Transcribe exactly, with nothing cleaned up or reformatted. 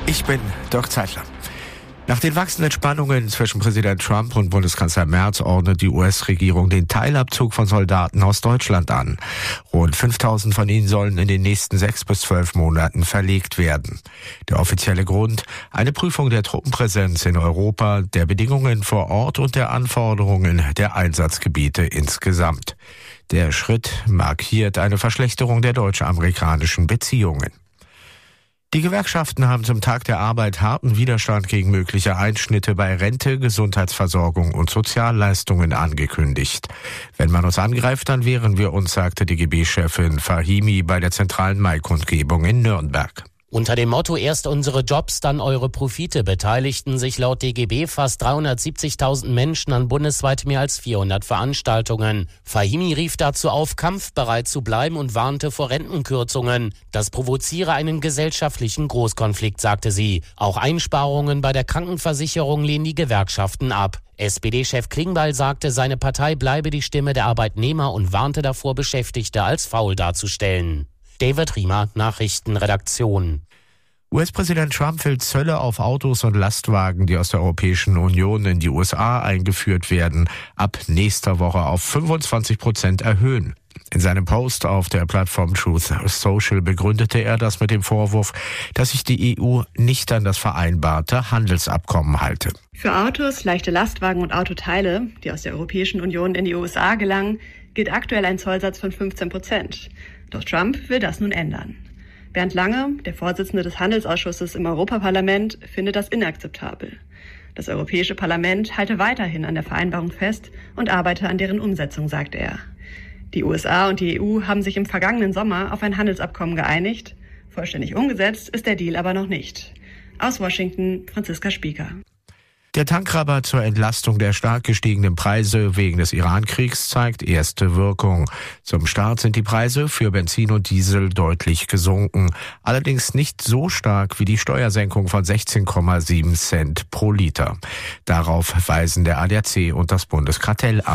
Ich bin Dirk Zeitler. Nach den wachsenden Spannungen zwischen Präsident Trump und Bundeskanzler Merz ordnet die U S-Regierung den Teilabzug von Soldaten aus Deutschland an. Rund fünftausend von ihnen sollen in den nächsten sechs bis zwölf Monaten verlegt werden. Der offizielle Grund: eine Prüfung der Truppenpräsenz in Europa, der Bedingungen vor Ort und der Anforderungen der Einsatzgebiete insgesamt. Der Schritt markiert eine Verschlechterung der deutsch-amerikanischen Beziehungen. Die Gewerkschaften haben zum Tag der Arbeit harten Widerstand gegen mögliche Einschnitte bei Rente, Gesundheitsversorgung und Sozialleistungen angekündigt. Wenn man uns angreift, dann wehren wir uns, sagte D G B-Chefin Fahimi bei der zentralen Maikundgebung in Nürnberg. Unter dem Motto „Erst unsere Jobs, dann eure Profite" beteiligten sich laut D G B fast dreihundertsiebzigtausend Menschen an bundesweit mehr als vierhundert Veranstaltungen. Fahimi rief dazu auf, kampfbereit zu bleiben und warnte vor Rentenkürzungen. Das provoziere einen gesellschaftlichen Großkonflikt, sagte sie. Auch Einsparungen bei der Krankenversicherung lehnen die Gewerkschaften ab. S P D-Chef Klingbeil sagte, seine Partei bleibe die Stimme der Arbeitnehmer und warnte davor, Beschäftigte als faul darzustellen. David Riemer, Nachrichtenredaktion. U S-Präsident Trump will Zölle auf Autos und Lastwagen, die aus der Europäischen Union in die U S A eingeführt werden, ab nächster Woche auf fünfundzwanzig Prozent erhöhen. In seinem Post auf der Plattform Truth Social begründete er das mit dem Vorwurf, dass sich die E U nicht an das vereinbarte Handelsabkommen halte. Für Autos, leichte Lastwagen und Autoteile, die aus der Europäischen Union in die U S A gelangen, gilt aktuell ein Zollsatz von fünfzehn Prozent. Doch Trump will das nun ändern. Bernd Lange, der Vorsitzende des Handelsausschusses im Europaparlament, findet das inakzeptabel. Das Europäische Parlament halte weiterhin an der Vereinbarung fest und arbeite an deren Umsetzung, sagt er. Die U S A und die E U haben sich im vergangenen Sommer auf ein Handelsabkommen geeinigt. Vollständig umgesetzt ist der Deal aber noch nicht. Aus Washington, Franziska Spieker. Der Tankrabatt zur Entlastung der stark gestiegenen Preise wegen des Iran-Kriegs zeigt erste Wirkung. Zum Start sind die Preise für Benzin und Diesel deutlich gesunken. Allerdings nicht so stark wie die Steuersenkung von sechzehn Komma sieben Cent pro Liter. Darauf weisen der A D A C und das Bundeskartellamt.